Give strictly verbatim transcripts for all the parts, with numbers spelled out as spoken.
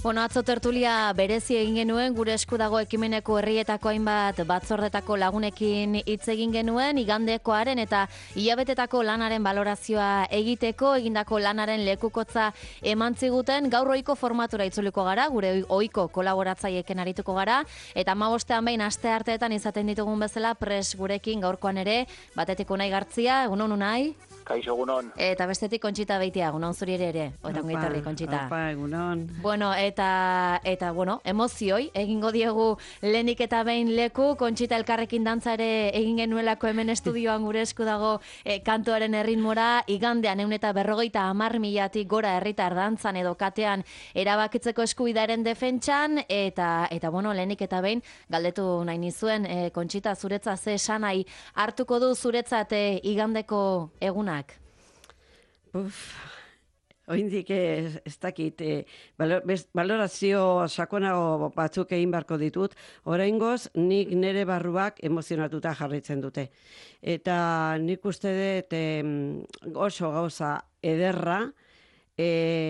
Bueno, atzo tertulia berezi egin genuen, gure esku dago ekimeneko herrietako hainbat batzordetako lagunekin hitz egin genuen, igandekoaren eta hilabetetako lanaren balorazioa egiteko, egindako lanaren lekukotza eman ziguten, gaur ohiko formatura itzuliko gara, gure ohiko kolaboratzaileekin arituko gara, eta hamabostean behin aste arteetan izaten ditugun bezala pres gurekin gaurkoan ere, batetik Unai Gartzia, egunon Unai? Kaixo, egunon. Eta bestetik Kontxita Beitia, egunon zuri ere ere, eta ongaitorri Kontxita. Opa, egunon. Bueno, eta, eta bueno, emozioi, egingo diegu lehenik eta behin leku, Kontxita elkarrekin dantza ere egin genuelako hemen estudioan gure esku dago e, kantuaren erritmora, igandean ehun eta berrogeita hamar milatik gora herritar dantzan edo katean erabakitzeko eskubidearen defentsan, eta, eta bueno, lehenik eta behin galdetu nahi nizuen, e, Kontxita, zuretza ze esanai hartuko du zuretzat e, igandeko eguna? Uf, oindik ez, ez dakit, e, balorazio sakonago batzuk egin beharko ditut, oraingoz nik nire barruak emozionatuta jarraitzen dute. Eta nik uste dut e, oso gauza ederra, e,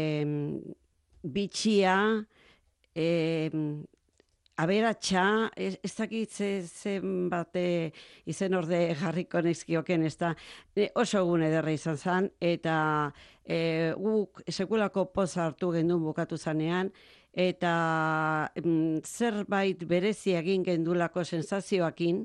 bitxia, e, aberatsa, ez, ez dakit zen bate izen orde jarriko nizkioken, ez da oso egun ederra izan zen, eta e, guk sekulako poz hartu gendun bukatu zanean, eta mm, zerbait berezi egin gendulako sensazioakin,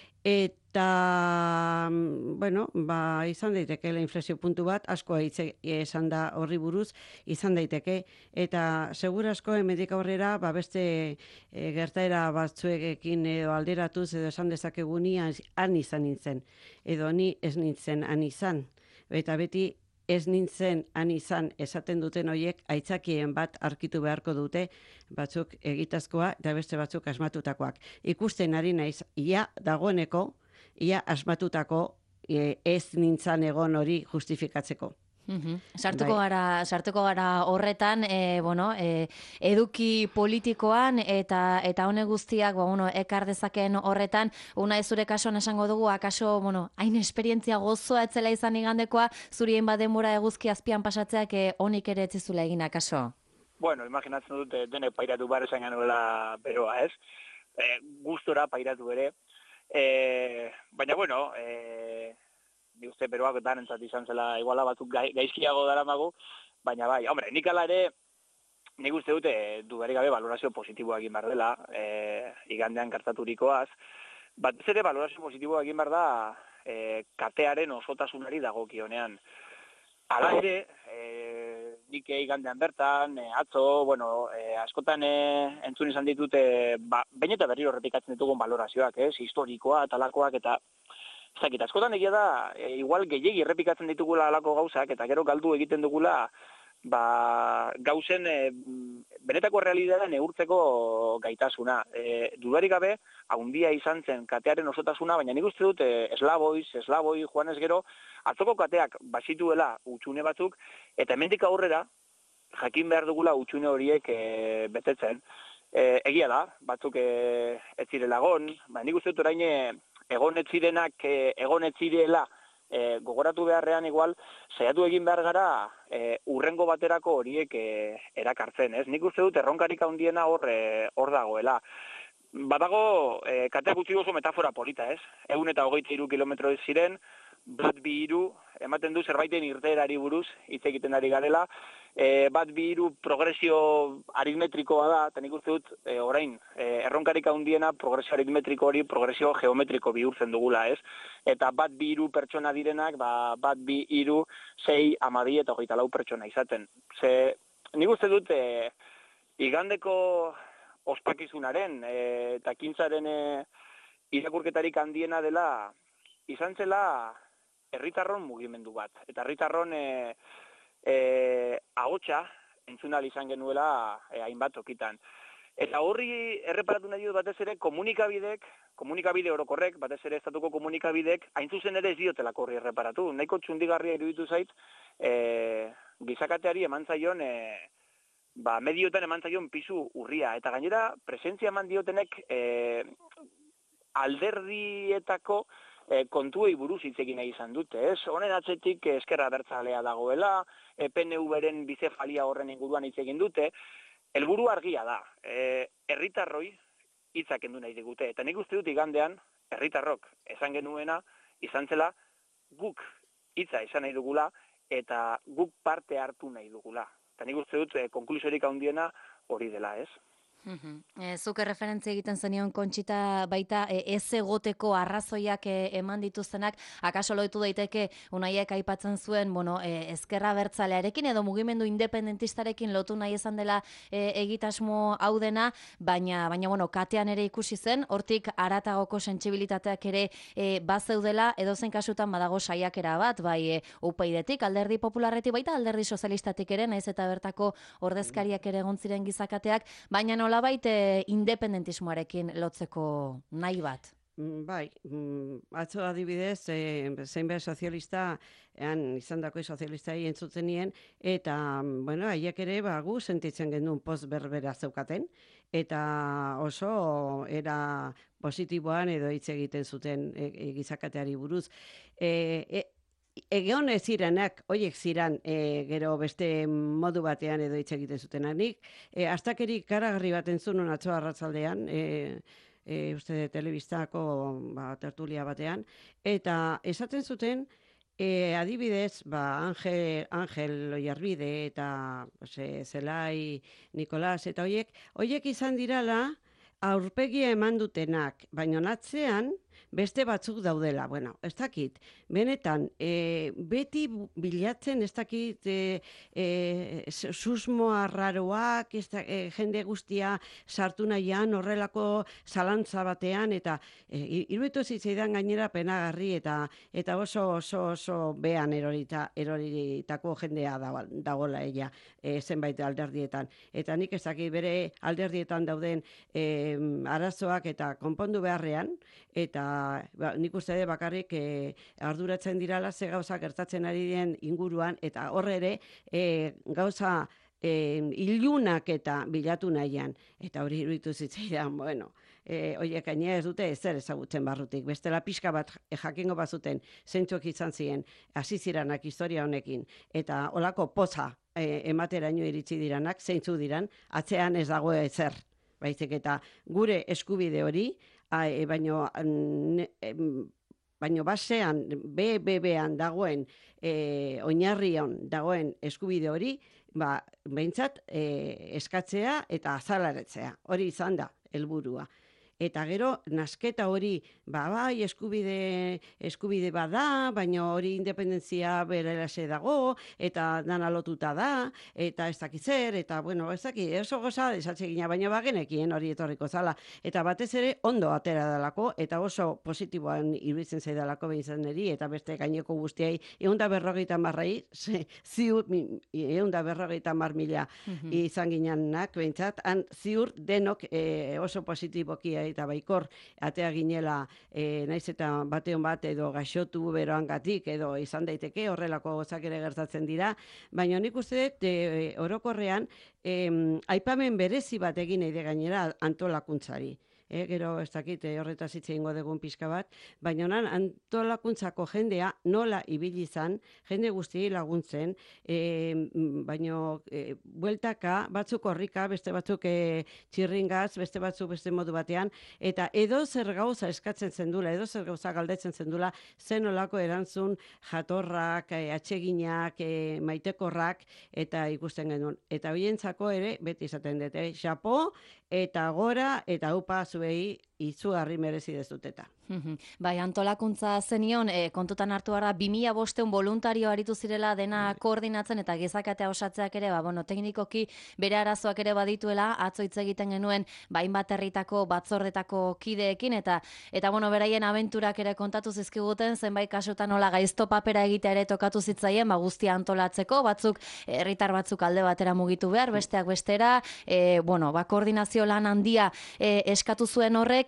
eta, bueno, ba, izan daiteke la inflexio puntu bat, asko hitz esan da horri buruz, izan daiteke, eta segura asko hemendik aurrera, ba, beste e, gertaera batzuekin edo alderatuz edo esan dezakegu ni han izan nintzen, edo ni ez nintzen han izan, eta beti ez nintzen han izan esaten duten horiek aitzakien bat arkitu beharko dute, batzuk egitazkoa eta beste batzuk asmatutakoak. Ikusten ari naiz, ia dagoeneko, ia asmatutako e, ez nintzan egon hori justifikatzeko. Uhum. Sartuko gara, sartuko gara horretan, e, bueno, e, eduki politikoan eta eta hone guztiak, ba, bueno, ekar dezakeen horretan, una ez zure kasuan esango dugu, akaso, bueno, hain esperientzia gozoa etzela izan igandekoa, zurien bat denbora eguzki azpian pasatzeak e, honik ere etzizula egin akaso? Bueno, imaginatzen dute denek pairatu behar esan genuela beroa, ez? E, gustora pairatu ere. E, baina, bueno, e, ni uste beroak danentzat izan zela iguala batzuk gaizkiago daramagu, baina bai, hombre, nik ala ere, nik uste dute dudarik gabe valorazio positiboa egin behar dela, e, igandean gertaturikoaz, batez ere valorazio positiboa egin behar da e, katearen osotasunari dagokionean. Hala ere, e, nik igandean bertan, e, atzo, bueno, e, askotan e, entzun izan ditute, ba, baina eta berriro errepikatzen ditugun valorazioak, ez, historikoa, talakoak, eta zakit, askotan egia da, e, igual gehiegi errepikatzen ditugula alako gauzak, eta gero galdu egiten dugula, ba, gauzen e, benetako realitatea neurtzeko gaitasuna. E, dudarik gabe, haundia izan zen katearen osotasuna, baina nik uste dut e, eslaboiz, eslaboi, joanez gero, atzoko kateak basituela utxune batzuk, eta hemendik aurrera, jakin behar dugula utxune horiek e, betetzen. E, egia da, batzuk e, ez zirela egon, ba, nik uste dut orain egon ez zirenak egon ez zirela e, gogoratu beharrean igual, saiatu egin behar gara e, urrengo baterako horiek e, erakartzen, ez? Nik uste dut erronkarik handiena hor e, hor dagoela. Badago, e, kateak utzi oso metafora polita, ez? Egun eta hogeita hiru kilometro ziren, bat bi hiru, ematen du zerbaiten irteerari buruz, hitz egiten ari garela, e, bat bi hiru progresio aritmetrikoa da, eta nik uste dut, e, orain, e, erronkarik handiena progresio aritmetriko hori progresio geometriko bihurtzen dugula, ez? Eta bat bi hiru pertsona direnak, ba, bat bi hiru, sei, hamabi eta hogeita lau pertsona izaten. Ze, nik uste dut, e, igandeko ospakizunaren e, eta kintzaren e, irakurketarik handiena dela, izan zela herritarron mugimendu bat. Eta herritarron e, e, ahotsa entzun ahal izan genuela e, hainbat tokitan. Eta horri erreparatu nahi dut batez ere komunikabidek, komunikabide orokorrek, batez ere estatuko komunikabidek, hain zuzen ere ez diotelako horri erreparatu. Nahiko txundigarria iruditu zait, e, gizakateari eman zaion, e, ba, medioetan eman zaion pisu urria. Eta gainera, presentzia eman diotenek e, alderdietako E, kontuei buruz hitz egin nahi izan dute, ez? Honen atzetik ezkerra abertzalea dagoela, e, P N V-ren bicefalia horren inguruan hitz egin dute, helburu argia da, e, herritarroi hitzak kendu nahi digute, eta nik uste dut igandean, herritarrok esan genuena, izan zela guk hitza esan nahi dugula, eta guk parte hartu nahi dugula. Eta nik uste dut, e, konklusiorik handiena hori dela, ez? Mhm. E, zuk erreferentzia egiten zenion Kontxita baita e, ez egoteko arrazoiak e, eman dituztenak, akaso loitu daiteke Unaiek aipatzen zuen, bueno, e, ezkerra bertzalearekin edo mugimendu independentistarekin lotu nahi izan dela e, egitasmo hau dena, baina, baina bueno, katean ere ikusi zen, hortik haratagoko sentsibilitateak ere e, bazeudela, edozein kasutan badago saiakera bat, bai e, U P Ydetik, Alderdi Popularretik baita, Alderdi Sozialistatik ere, naiz eta bertako ordezkariak ere egon ziren gizakateak, baina nolabait e, independentismoarekin lotzeko nahi bat. Bai, atzo adibidez, e, zeinbait sozialista, ean izandako sozialistai entzuten nien, eta, bueno, haiek ere, ba, gu sentitzen genuen post berbera zeukaten, eta oso era positiboan edo hitz egiten zuten e, e, gizakateari buruz. E, e, Egon ez zirenak, oiek ziren e, gero beste modu batean edo hitz egiten zutenanik. E, astakeri karagarri bat entzun atzo arratzaldean, e, e, uste telebistako ba, tertulia batean, eta esaten zuten, e, adibidez, ba, Angel, Angel Oiarbide eta ose, Zelai Nikolas eta oiek, oiek izan dirala aurpegia eman dutenak, baina atzean beste batzuk daudela. Bueno, ez dakit, benetan, e, beti bilatzen, ez dakit, e, e, susmoa raroak, ez da, e, jende guztia sartu nahian, horrelako zalantza batean, eta e, iruditu zitzaidan gainera penagarri, eta eta oso oso oso behan erorita, eroritako jendea dagoela ella, e, zenbait alderdietan. Eta nik ez dakit bere alderdietan dauden e, arazoak eta konpondu beharrean, eta ba, nik uste de bakarrik e, arduratzen dirala ze gauza gertatzen ari den inguruan, eta horre ere e, gauza e, ilunak eta bilatu nahian, eta hori iruditu zitzaidan, bueno, e, oiek gainera ez dute ezer ezagutzen barrutik, bestela pixka bat e, jakingo bazuten zentzuak izan ziren, hasi ziranak historia honekin, eta olako poza e, emateraino iritsi diranak, zeintzu diran, atzean ez dago ezer, baizik eta gure eskubide hori, E, baino, e, baino basean, B B B-an dagoen, e, oinarrian dagoen eskubide hori, ba, behintzat e, eskatzea eta azalaretzea. Hori izan da, helburua. Eta gero, nasketa hori, ba, bai, eskubide, eskubide bada, baina hori independentzia berelase dago, eta dana lotuta da, eta ez dakit zer, eta, bueno, ez dakit, oso goza, desatxe gina, baina bagenekien hori etorriko zala. Eta batez ere, ondo atera dalako, eta oso positiboan iruditzen zaidalako behintzen eri, eta beste gaineko guztiai, eunda berrogeita marrai, ziur, eunda berrogeita mar mila mm-hmm. izan ginenak, behintzat, han ziur denok e, oso positiboki eta baikor atea ginela e, naiz eta bateon bat edo gaixotu beroangatik edo izan daiteke horrelako gozak ere gertatzen dira, baina nik uste dut e, orokorrean e, aipamen berezi bat egin nahi de gainera antolakuntzari. E, gero ez dakit horretaz hitz egingo dugun pixka bat, baina nan antolakuntzako jendea nola ibili izan, jende guztiei laguntzen, e, baina e, bueltaka, batzuk horrika, beste batzuk e, txirringaz, beste batzuk beste modu batean, eta edo zer gauza eskatzen zendula, edo zer gauza galdetzen zendula, zen olako erantzun jatorrak, e, atseginak, e, maitekorrak, eta ikusten genuen. Eta hoientzako ere, beti izaten dute, xapo, eta gora, eta upa zuei izugarri merezi dezuteta. Bai, antolakuntza zenion, e, kontutan hartu gara, bi mila bosteun voluntario aritu zirela dena koordinatzen eta gizakatea osatzeak ere, ba, bueno, teknikoki bere arazoak ere badituela, atzo hitz egiten genuen, bain bat herritako batzordetako kideekin, eta, eta bueno, beraien abenturak ere kontatu zizkiguten, zenbait kasutan nola gaizto papera egitea ere tokatu zitzaien, ba, guztia antolatzeko, batzuk, herritar batzuk alde batera mugitu behar, besteak bestera, e, bueno, ba, koordinazio lan handia e, eskatu zuen horrek,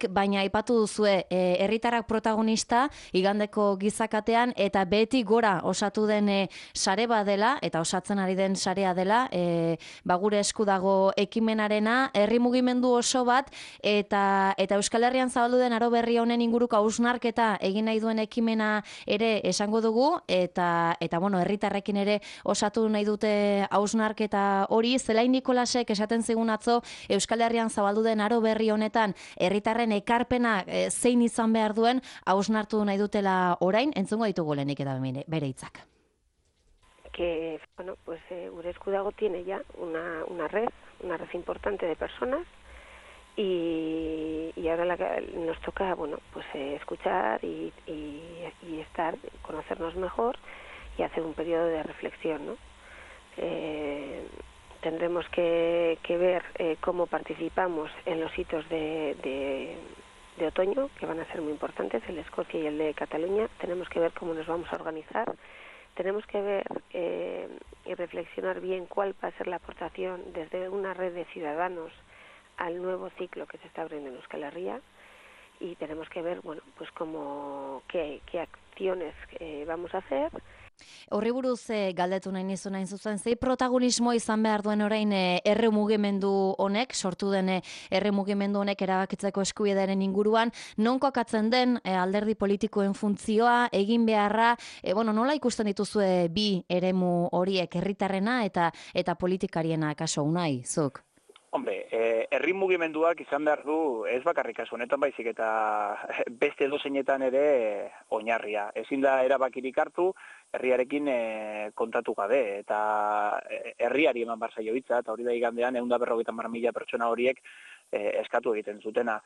batetik, baina aipatu duzue e, herritarrak protagonista igandeko gizakatean eta beti gora osatu den e, sare badela eta osatzen ari den sarea dela, e, ba gure esku dago ekimenarena, herri mugimendu oso bat eta eta Euskal Herrian zabaldu den aro berri honen inguruko hausnarketa egin nahi duen ekimena ere esango dugu eta eta bueno, herritarrekin ere osatu nahi dute hausnarketa hori. Zelain Nikolasek esaten zigun atzo Euskal Herrian zabaldu den aro berri honetan herritarren ekarpena e, zein izan behar duen hausnartu nahi dutela orain, entzungo ditugu lehenik eta bere hitzak. Que, bueno, pues eh, gure esku dago tiene ya una, una red, una red importante de personas y, y ahora la, nos toca, bueno, pues eh, escuchar y, y, y estar, conocernos mejor y hacer un periodo de reflexión, ¿no? Eh, tendremos que, que ver eh, cómo participamos en los hitos de, de, de otoño, que van a ser muy importantes, el de Escocia y el de Cataluña. Tenemos que ver cómo nos vamos a organizar. Tenemos que ver eh, y reflexionar bien cuál va a ser la aportación desde una red de ciudadanos al nuevo ciclo que se está abriendo en Euskal Herria y tenemos que ver, bueno, pues cómo, qué, qué acciones eh, vamos a hacer. Horri buruz e, galdetu nahi nizun hain zuzen, zei protagonismo izan behar duen orain e, herri mugimendu honek, sortu den e, herri mugimendu honek erabakitzeko eskubidearen inguruan, non kokatzen den e, alderdi politikoen funtzioa, egin beharra, e, bueno, nola ikusten dituzue bi eremu horiek, herritarrena eta eta politikariena kaso unai, zuk? Hombre, eh, herri mugimenduak izan behar du ez bakarrik kasu honetan baizik eta beste edozeinetan ere oinarria. Ezin da erabakirik hartu herriarekin e, kontatu gabe eta herriari eman bar zaio hitza eta hori da igandean ehun eta berrogeita hamar mila pertsona horiek e, eskatu egiten zutena.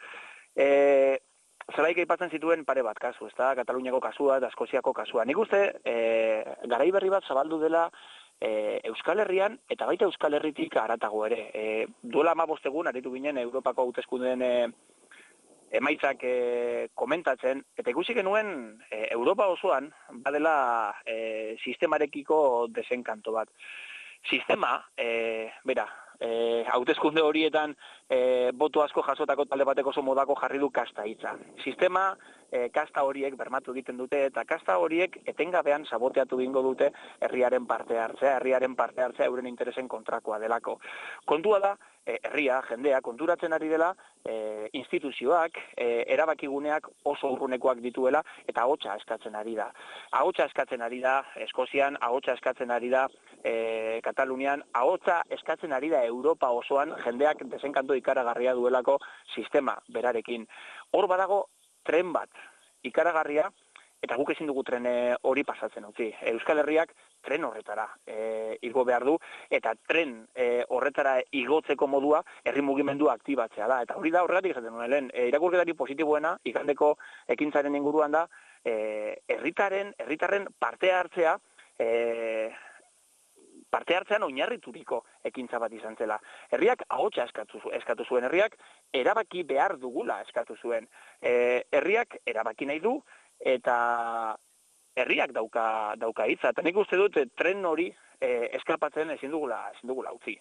E, Zelaik aipatzen zituen pare bat kasu, ezta? Kataluniako kasua eta Eskoziako kasua. Nik uste e, garai berri bat zabaldu dela E, Euskal Herrian eta baita Euskal Herritik haratago ere. E, duela hamabost egun aritu ginen Europako hauteskundeen e, emaitzak e, komentatzen, eta ikusi genuen e, Europa osoan badela e, sistemarekiko desenkanto bat. Sistema, e, bera, e, hauteskunde horietan e, boto asko jasotako talde batek oso modako jarri du kasta hitza. Sistema E, kasta horiek bermatu egiten dute eta kasta horiek etengabean saboteatu egingo dute herriaren parte hartzea, herriaren parte hartzea euren interesen kontrakoa delako. Kontua da, e, herria, jendea, konturatzen ari dela e, instituzioak, e, erabakiguneak oso urrunekoak dituela eta ahotsa eskatzen ari da. Ahotsa eskatzen ari da Eskozian, ahotsa eskatzen ari da e, Katalunian, ahotsa eskatzen ari da Europa osoan jendeak desenkanto ikaragarria duelako sistema berarekin. Hor badago tren bat, ikaragarria, eta guk ezin dugu tren hori pasatzen utzi. Euskal Herriak tren horretara e, igo behar du, eta tren e, horretara igotzeko modua herri mugimendua aktibatzea da. Eta hori da horregatik esaten nuen, lehen, e, irakurketari positiboena, ikandeko ekintzaren inguruan da, e, herritaren, herritarren parte hartzea, e, parte hartzean oinarrituriko ekintza bat izan zela. Herriak ahotsa eskatu, eskatu zuen, herriak erabaki behar dugula eskatu zuen. E, herriak erabaki nahi du eta herriak dauka, dauka hitza. Eta nik uste dut tren hori e, eskapatzen ezin dugula, ezin dugula utzi.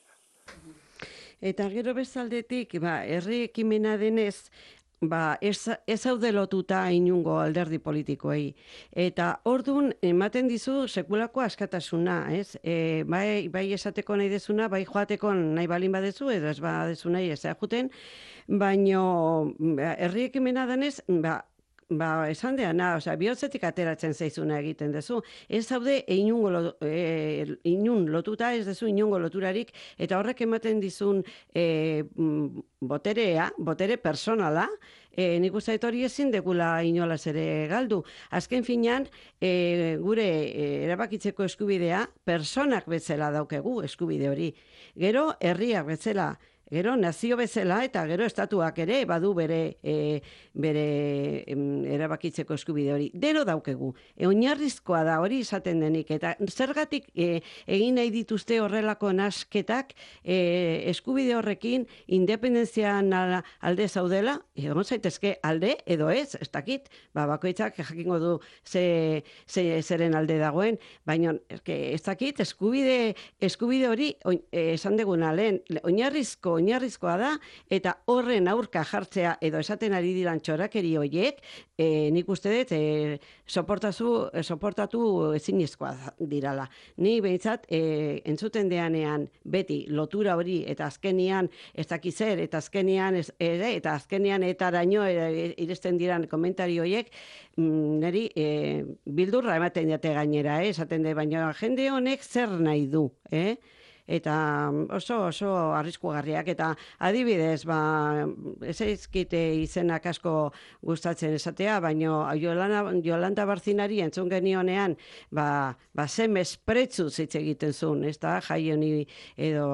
Eta gero bezaldetik, ba, herri ekimena denez, ba, ez, ez haude lotuta inungo alderdi politikoei. Eta ordun ematen dizu sekulako askatasuna, ez? E, bai, bai esateko nahi dezuna, bai joateko nahi balin badezu, edo ez badezu nahi ez juten, baino herri ekimena denez, ba, Ba, esan deana, osea, bihotzetik ateratzen zaizuna egiten duzu. Ez zaude inungo lo, e, inun lotuta, ez duzu inungo loturarik, eta horrek ematen dizun e, boterea, botere personala, e, nik uste hori ezin degula inolaz ere galdu. Azken finean, e, gure e, erabakitzeko eskubidea, personak bezala daukegu eskubide hori. Gero, herriak bezala, gero nazio bezala eta gero estatuak ere badu bere e, bere em, erabakitzeko eskubide hori. Deno daukegu. E, oinarrizkoa da hori izaten denik eta zergatik e, egin nahi dituzte horrelako nasketak e, eskubide horrekin independentzian alde zaudela, egon zaitezke alde edo ez, ez dakit, ba, bakoitzak jakingo du ze, ze, zeren alde dagoen, baina ez dakit eskubide, eskubide hori oin, e, esan deguna lehen, oinarrizko oinarrizkoa da, eta horren aurka jartzea edo esaten ari diran txorakeri horiek, e, nik uste dut, e, soportazu, e, soportatu ezinezkoa dirala. Ni behintzat, e, entzuten deanean beti lotura hori, eta azkenian ez dakizer, eta azkenian ez, ere, eta azkenian eta araño e, iresten diran komentari horiek, mm, niri e, bildurra ematen dute gainera, eh? Esaten de, baina jende honek zer nahi du, eh? Eta oso oso arriskugarriak, eta adibidez, ba, ez ezkite izenak asko gustatzen esatea, baina Yolanda, Yolanda Barzinari entzun genionean, ba, ba ze mespretzuz hitz egiten zuen, ez da, jai honi edo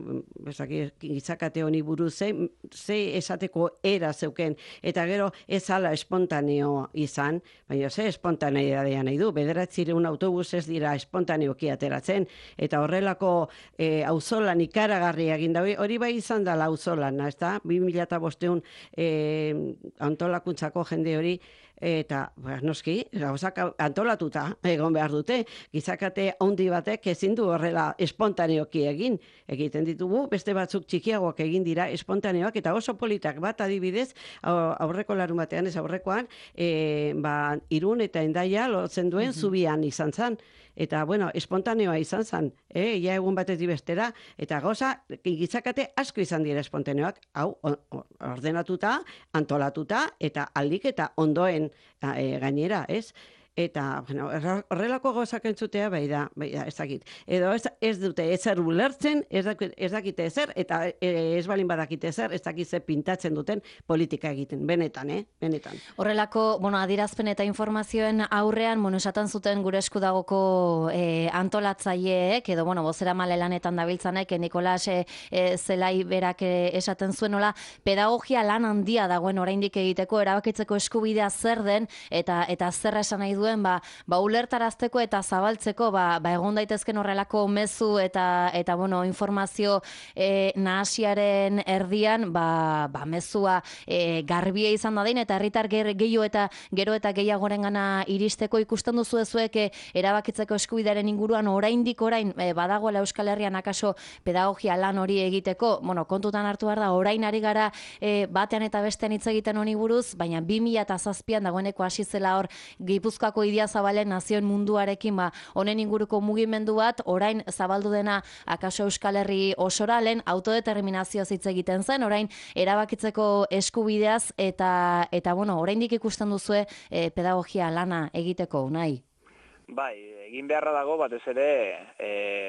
gitzakate honi buruz, ze, ze esateko era zeuken, eta gero ez ala espontaneo izan, baina ze espontaneidadea nahi du, bederatzireun autobus ez dira espontaneoki ateratzen, eta horrelako E, auzolan ikaragarri egin da, hori bai izan dela auzolan, ez da, bi mila bosteun e, antolakuntzako jende hori, eta, ba, noski, gauzak antolatuta egon behar dute, gizakate handi batek ezin du horrela espontaneoki egin, egiten ditugu, beste batzuk txikiagoak egin dira espontaneoak, eta oso politak bat adibidez, aurreko larun batean, ez aurrekoan, e, ba, Irun eta Hendaia lotzen duen mm-hmm. zubian izan zan, eta, bueno, espontaneoa izan zen, eh? Ia egun batetik bestera, eta gauza, gitzakate asko izan dira espontaneoak, hau, ordenatuta, antolatuta, eta aldik eta ondoen e, gainera, ez? Eta, bueno, horrelako gauzak entzutea, bai da, bai da, ez dakit. Edo ez, ez dute ezer ulertzen, ez dakite, ez dakite ezer, eta ez balin badakite ezer, ez dakite pintatzen duten politika egiten, benetan, eh? Benetan. Horrelako, bueno, adirazpen eta informazioen aurrean, bueno, esaten zuten gure eskudagoko eh, antolatzaileek, edo, bueno, bozera male lanetan dabiltzanek, Nikolas eh, eh, Zelai berak eh, esaten zuen, nola, pedagogia lan handia dagoen oraindik egiteko, erabakitzeko eskubidea zer den, eta eta zer esan nahi duen, ba, ba ulertarazteko eta zabaltzeko, ba, ba egon daitezken horrelako mezu eta, eta bueno, informazio eh, nahasiaren erdian, ba, ba mezua eh, garbia izan dadin, eta herritar gehiago eta gero eta gehiagorengana iristeko ikusten duzu ezuek eh, erabakitzeko eskubidearen inguruan oraindik orain eh, badagoela Euskal Herrian akaso pedagogia lan hori egiteko, bueno, kontutan hartu behar da, orain ari gara eh, batean eta bestean hitz egiten honi buruz, baina bi mila zazpian dagoeneko hasi zela hor Gipuzkoako Idiazabalen nazioen munduarekin, ba, honen inguruko mugimendu bat, orain zabaldu dena akaso Euskal Herri osora, lehen autodeterminazioz hitz egiten zen, orain erabakitzeko eskubideaz, eta, eta bueno, oraindik ikusten duzue eh, pedagogia lana egiteko, nahi? Bai, egin beharra dago, batez ere, e,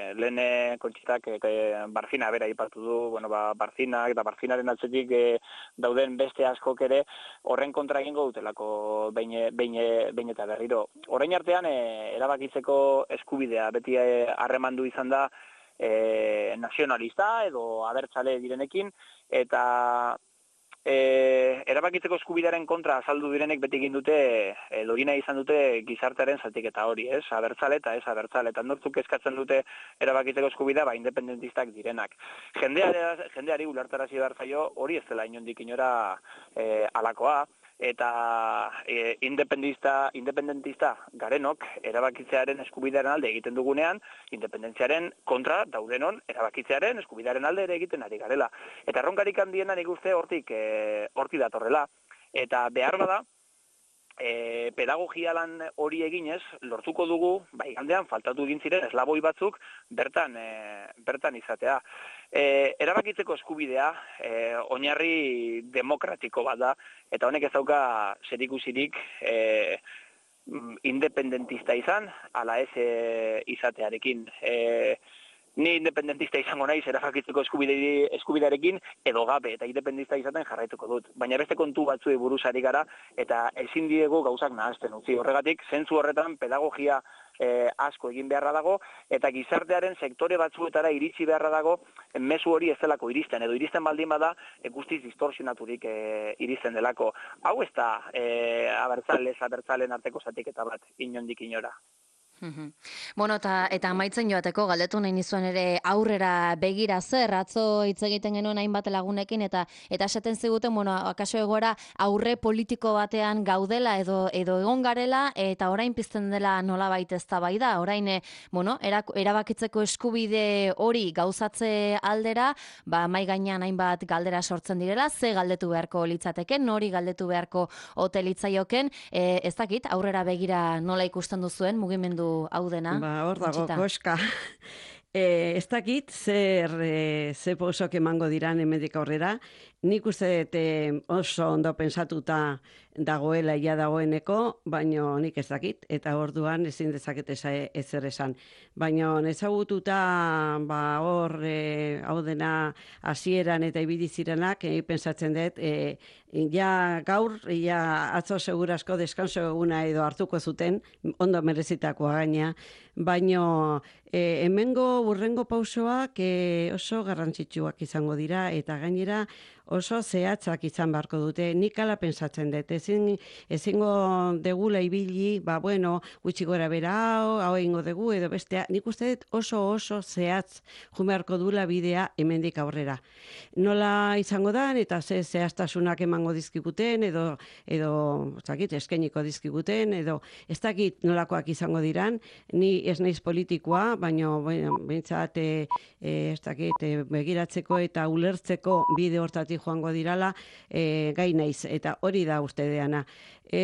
lehen Kontxitak e, Barzina bera ipatu du, bueno, ba, Barzinak eta Barzinaren atzetik e, dauden beste askok ere horren kontra egingo dutelako behin, behin, behin eta berriro. Orain artean, e, erabakitzeko eskubidea, beti harremandu e, izan da e, nazionalista edo abertzale direnekin, eta E, erabakitzeko eskubidearen kontra azaldu direnek beti egin dute, edo gina izan dute gizartearen zatiketa hori, ez? Abertzale eta ez abertzale, eta nortzuk eskatzen dute erabakitzeko eskubidea, ba, independentistak direnak. Jendeari, jendeari ulertarazi behar zaio, hori ez dela inondik inora e, alakoa, eta e, independentista, independentista garenok erabakitzearen eskubidearen alde egiten dugunean, independentziaren kontra daudenon erabakitzearen eskubidearen alde ere egiten ari garela. Eta erronkarik handiena nik uste hortik, e, hortik datorrela. Eta behar bada, e, pedagogia lan hori eginez, lortuko dugu, bai gandean faltatu egin ziren eslaboi batzuk bertan, e, bertan izatea. E, erabakitzeko eskubidea e, oinarri demokratiko bat da, eta honek ez dauka zerikusirik e, independentista izan, ala ez e, izatearekin. E, ni independentista izango naiz erabakitzeko eskubidearekin edo gabe, eta independentista izaten jarraituko dut. Baina beste kontu batzuei buruz ari gara, eta ezin diegu gauzak nahasten utzi. Horregatik, zentzu horretan pedagogia E, asko egin beharra dago, eta gizartearen sektore batzuetara iritsi beharra dago, mezu hori ez delako iristen, edo iristen baldin bada, e, guztiz distorsionaturik e, iristen delako. Hau ez da, e, abertzale, abertzalen arteko zatiketa bat, inondik inora. Bueno, eta, eta amaitzen joateko galdetu nahi nizuen ere aurrera begira zer, atzo hitz egiten genuen hainbat lagunekin, eta eta esaten ziguten, bueno, akaso egoera aurre politiko batean gaudela edo edo egon garela, eta orain pizten dela nolabait eztabaida, orain, e, bueno, erak, erabakitzeko eskubide hori gauzatze aldera, ba, mai gainean hainbat galdera sortzen direla, ze galdetu beharko litzateken, nori galdetu beharko ote litzaioken, e, ez dakit, aurrera begira nola ikusten duzuen mugimendu hau dena. Ba, hor dago, Conchita. koska. E, ez dakit, zer, e, ze pausok emango diran hemendik aurrera. Nik uste dut e, oso ondo pensatuta dagoela ia dagoeneko, baino nik ez dakit, eta orduan ezin dezaket ezer esan. Baino ezagututa ba, hor e, hau dena hasieran eta ibili zirenak, e, pentsatzen dut, e, ja gaur, ja atzo segurasko deskanso eguna edo hartuko zuten, ondo merezitakoa gaina, baino e, hemengo urrengo pausoak e, oso garrantzitsuak izango dira, eta gainera oso zehatzak izan beharko dute. Nik ala pensatzen dut, ezin, ezingo degula ibili, ba bueno, gutxi gora bera hau, hau egingo dugu, edo bestea, nik uste dut oso oso zehatz jumearko dula bidea hemendik aurrera. Nola izango da, eta ze zehaztasunak emango dizkiguten, edo, edo ez dakit, eskainiko dizkiguten, edo ez dakit nolakoak izango diran, ni ez naiz politikoa, baino, bueno, behintzat, e, e, ez dakit, e, begiratzeko eta ulertzeko bide hortatik joango dirala, e, gai naiz, eta hori da uste deana. E,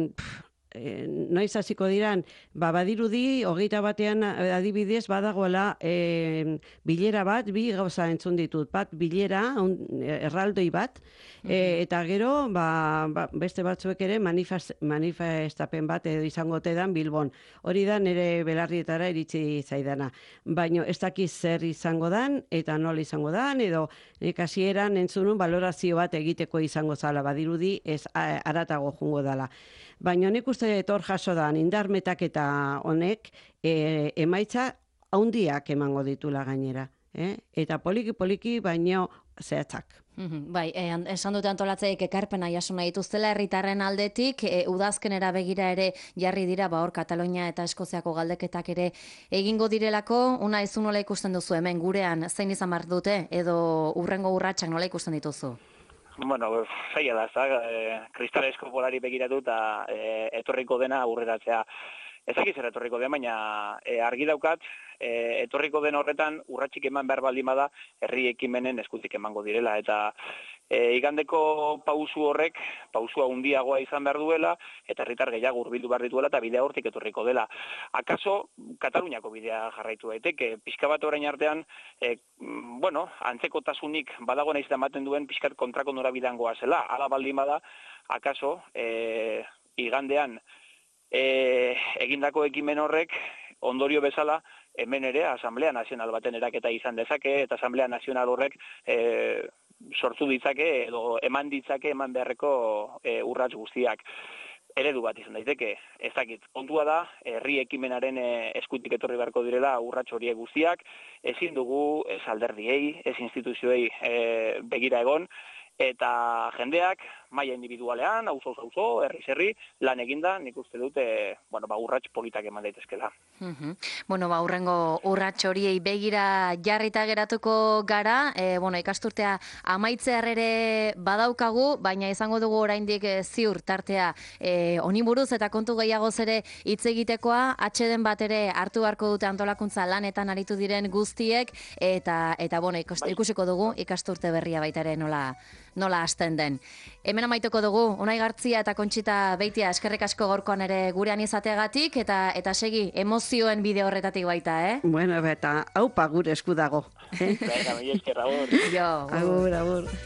e, noiz hasiko diran, ba, badirudi, hogeita batean adibidez badagoela e, bilera bat, bi gauza entzun ditut, bat bilera, un, erraldoi bat, e, eta gero, ba, ba, beste batzuek ere manifest, manifestapen bat edo izango ote dan Bilbon. Hori da nire belarrietara iritsi zaidana. Baino ez dakiz zer izango dan, eta nola izango dan, edo nik hasieran entzunun balorazio bat egiteko izango zala, badirudi ez aratago jungo dala. Baina nik uste etor jaso da, indarmetak eta honek e, emaitza haundiak emango ditula gainera. Eh? Eta poliki-poliki baino zehatzak. Bai, eh, esan dute antolatzeik ekarpena jasuna dituztela herritarren aldetik, e, udazkenera begira ere jarri dira, ba hor Katalonia eta Eskoziako galdeketak ere egingo direlako, una izu nola ikusten duzu hemen gurean, zein izan behar dute, edo urrengo urratsak nola ikusten dituzu? Bueno, zaila da, zak, e, kristalesko bolari begiratu eta e, etorriko dena aurreratzea. Ez dakit zer etorriko den, baina e, argi daukat, e, etorriko den horretan urratsik eman behar baldin bada herri ekimenen eskutik emango direla. Eta e, igandeko pausu horrek, pausua handiagoa izan behar duela, eta herritar gehiago hurbildu behar dituela, eta bidea hortik etorriko dela. Akaso, Kataluniako bidea jarraitu daiteke, pixka bat orain artean, e, bueno, antzekotasunik badago naiz da ematen duen pixkat kontrako norabidean goazela. Hala baldin bada, akaso, e, igandean, E, egindako ekimen horrek ondorio bezala hemen ere Asamblea Nazional baten eraketa izan dezake eta Asamblea Nazional horrek e, sortu ditzake edo eman ditzake eman beharreko e, urrats guztiak. Eredu bat izan daiteke, ez dakit. Kontua da, herri ekimenaren e, eskutik etorri beharko direla urrats horiek guztiak, ezin dugu ez alderdiei, ez instituzioei e, begira egon, eta jendeak maila individualean, auzo auzo, herri herri lan eginda, nik uste dute, bueno, ba urrats politak eman daitezkela. Uh-huh. Bueno, ba urrengo urrats horiei begira jarrita geratuko gara, e, bueno, ikasturtea amaitzear ere badaukagu, baina izango dugu oraindik e, ziur tartea e, honi buruz eta kontu gehiagoz ere hitz egitekoa, atxeden bat ere hartu beharko dute antolakuntza lanetan aritu diren guztiek, eta eta bueno, ikusiko dugu ikasturte berria baita ere nola nola hasten den. Hemen amaituko dugu, Unai Gartzia eta Conchita Beitia eskerrik asko gaurkoan ere gurean izateagatik, eta eta segi emozioen bide horretatik baita, eh? Bueno, eta haupa gure esku dago. Venga, mila esker, agur. Jo, Agur, agur.